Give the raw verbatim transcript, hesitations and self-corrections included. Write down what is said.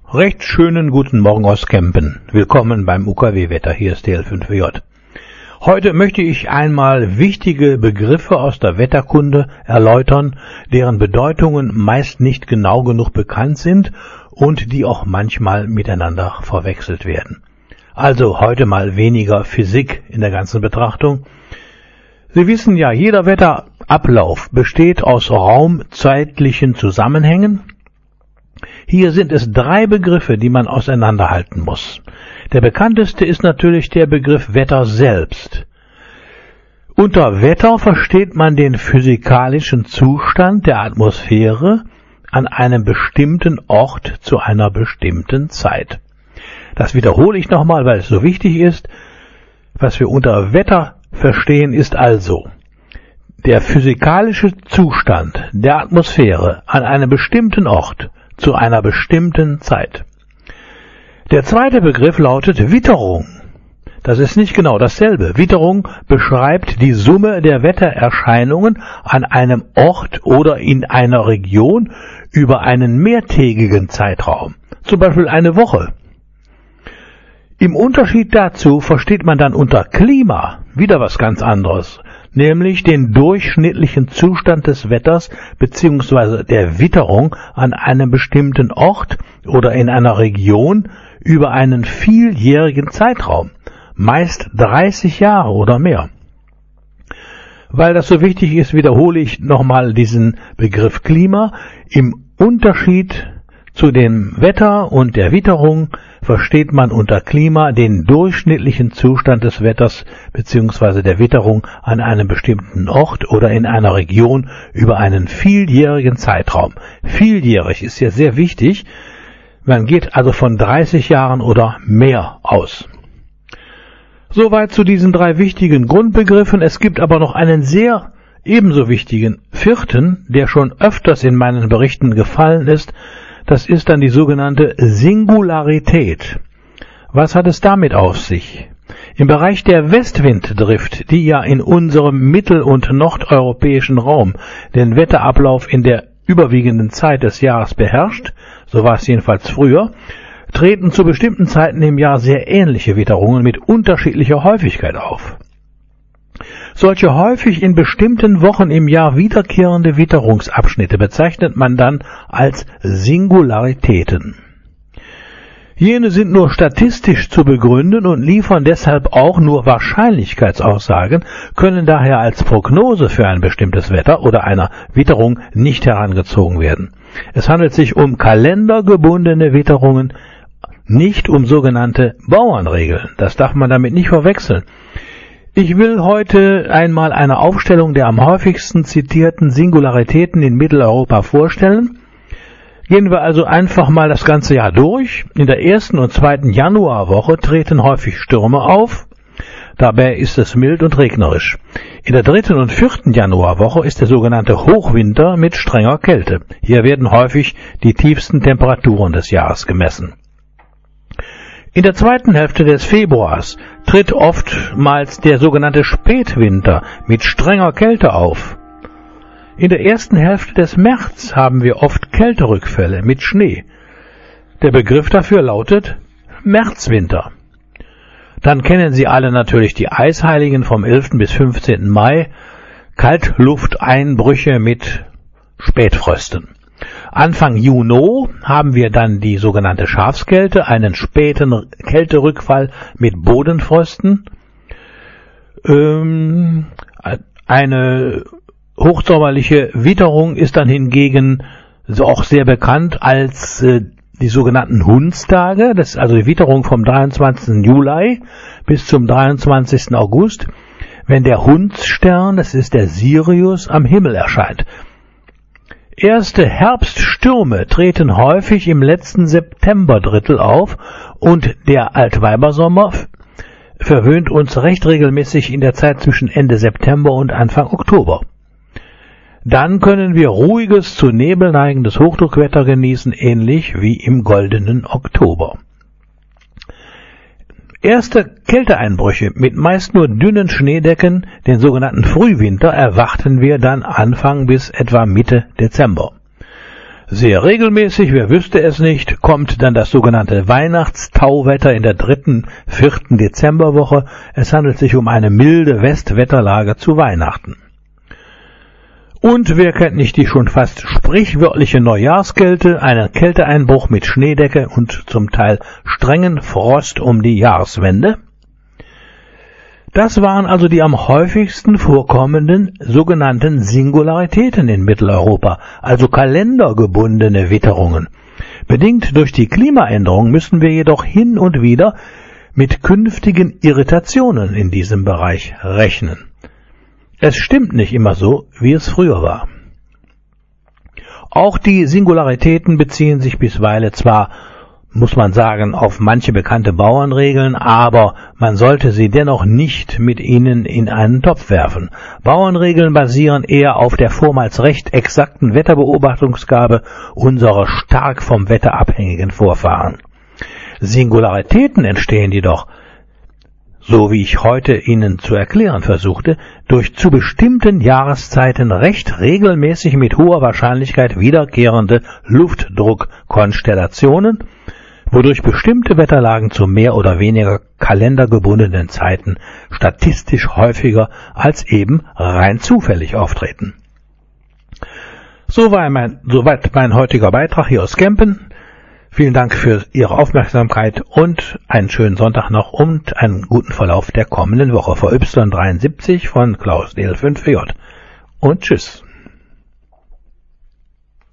Recht schönen guten Morgen aus Kempen. Willkommen beim U K W-Wetter. Hier ist D L fünf W J. Heute möchte ich einmal wichtige Begriffe aus der Wetterkunde erläutern, deren Bedeutungen meist nicht genau genug bekannt sind und die auch manchmal miteinander verwechselt werden. Also heute mal weniger Physik in der ganzen Betrachtung. Sie wissen ja, jeder Wetterablauf besteht aus raumzeitlichen Zusammenhängen. Hier sind es drei Begriffe, die man auseinanderhalten muss. Der bekannteste ist natürlich der Begriff Wetter selbst. Unter Wetter versteht man den physikalischen Zustand der Atmosphäre an einem bestimmten Ort zu einer bestimmten Zeit. Das wiederhole ich nochmal, weil es so wichtig ist. Was wir unter Wetter verstehen, ist also der physikalische Zustand der Atmosphäre an einem bestimmten Ort zu einer bestimmten Zeit. Der zweite Begriff lautet Witterung. Das ist nicht genau dasselbe. Witterung beschreibt die Summe der Wettererscheinungen an einem Ort oder in einer Region über einen mehrtägigen Zeitraum, zum Beispiel eine Woche. Im Unterschied dazu versteht man dann unter Klima wieder was ganz anderes, nämlich den durchschnittlichen Zustand des Wetters bzw. der Witterung an einem bestimmten Ort oder in einer Region über einen vieljährigen Zeitraum, meist dreißig Jahre oder mehr. Weil das so wichtig ist, wiederhole ich nochmal diesen Begriff Klima. Im Unterschied zu dem Wetter und der Witterung versteht man unter Klima den durchschnittlichen Zustand des Wetters bzw. der Witterung an einem bestimmten Ort oder in einer Region über einen vieljährigen Zeitraum. Vieljährig ist ja sehr wichtig. Man geht also von dreißig Jahren oder mehr aus. Soweit zu diesen drei wichtigen Grundbegriffen. Es gibt aber noch einen sehr ebenso wichtigen vierten, der schon öfters in meinen Berichten gefallen ist. Das ist dann die sogenannte Singularität. Was hat es damit auf sich? Im Bereich der Westwinddrift, die ja in unserem mittel- und nordeuropäischen Raum den Wetterablauf in der überwiegenden Zeit des Jahres beherrscht, so war es jedenfalls früher, treten zu bestimmten Zeiten im Jahr sehr ähnliche Witterungen mit unterschiedlicher Häufigkeit auf. Solche häufig in bestimmten Wochen im Jahr wiederkehrende Witterungsabschnitte bezeichnet man dann als Singularitäten. Jene sind nur statistisch zu begründen und liefern deshalb auch nur Wahrscheinlichkeitsaussagen, können daher als Prognose für ein bestimmtes Wetter oder einer Witterung nicht herangezogen werden. Es handelt sich um kalendergebundene Witterungen, nicht um sogenannte Bauernregeln. Das darf man damit nicht verwechseln. Ich will heute einmal eine Aufstellung der am häufigsten zitierten Singularitäten in Mitteleuropa vorstellen. Gehen wir also einfach mal das ganze Jahr durch. In der ersten und zweiten Januarwoche treten häufig Stürme auf. Dabei ist es mild und regnerisch. In der dritten und vierten Januarwoche ist der sogenannte Hochwinter mit strenger Kälte. Hier werden häufig die tiefsten Temperaturen des Jahres gemessen. In der zweiten Hälfte des Februars tritt oftmals der sogenannte Spätwinter mit strenger Kälte auf. In der ersten Hälfte des März haben wir oft Kälterückfälle mit Schnee. Der Begriff dafür lautet Märzwinter. Dann kennen Sie alle natürlich die Eisheiligen vom elften bis fünfzehnten Mai, Kaltlufteinbrüche mit Spätfrösten. Anfang Juni haben wir dann die sogenannte Schafskälte, einen späten Kälterückfall mit Bodenfrösten. Ähm, eine hochsommerliche Witterung ist dann hingegen so auch sehr bekannt als äh, die sogenannten Hundstage. Das ist also die Witterung vom dreiundzwanzigsten Juli bis zum dreiundzwanzigsten August, wenn der Hundsstern, das ist der Sirius, am Himmel erscheint. Erste Herbststürme treten häufig im letzten Septemberdrittel auf und der Altweibersommer verwöhnt uns recht regelmäßig in der Zeit zwischen Ende September und Anfang Oktober. Dann können wir ruhiges, zu Nebel neigendes Hochdruckwetter genießen, ähnlich wie im goldenen Oktober. Erste Kälteeinbrüche mit meist nur dünnen Schneedecken, den sogenannten Frühwinter, erwarten wir dann Anfang bis etwa Mitte Dezember. Sehr regelmäßig, wer wüsste es nicht, kommt dann das sogenannte Weihnachtstauwetter in der dritten, vierten Dezemberwoche. Es handelt sich um eine milde Westwetterlage zu Weihnachten. Und wer kennt nicht die schon fast sprichwörtliche Neujahrskälte, einen Kälteeinbruch mit Schneedecke und zum Teil strengen Frost um die Jahreswende? Das waren also die am häufigsten vorkommenden sogenannten Singularitäten in Mitteleuropa, also kalendergebundene Witterungen. Bedingt durch die Klimaänderung müssen wir jedoch hin und wieder mit künftigen Irritationen in diesem Bereich rechnen. Es stimmt nicht immer so, wie es früher war. Auch die Singularitäten beziehen sich bisweilen zwar, muss man sagen, auf manche bekannte Bauernregeln, aber man sollte sie dennoch nicht mit ihnen in einen Topf werfen. Bauernregeln basieren eher auf der vormals recht exakten Wetterbeobachtungsgabe unserer stark vom Wetter abhängigen Vorfahren. Singularitäten entstehen jedoch, so wie ich heute Ihnen zu erklären versuchte, durch zu bestimmten Jahreszeiten recht regelmäßig mit hoher Wahrscheinlichkeit wiederkehrende Luftdruckkonstellationen, wodurch bestimmte Wetterlagen zu mehr oder weniger kalendergebundenen Zeiten statistisch häufiger als eben rein zufällig auftreten. Soweit mein, soweit mein heutiger Beitrag hier aus Kempen. Vielen Dank für Ihre Aufmerksamkeit und einen schönen Sonntag noch und einen guten Verlauf der kommenden Woche. V Y dreiundsiebzig von Klaus D L fünf J. Und tschüss.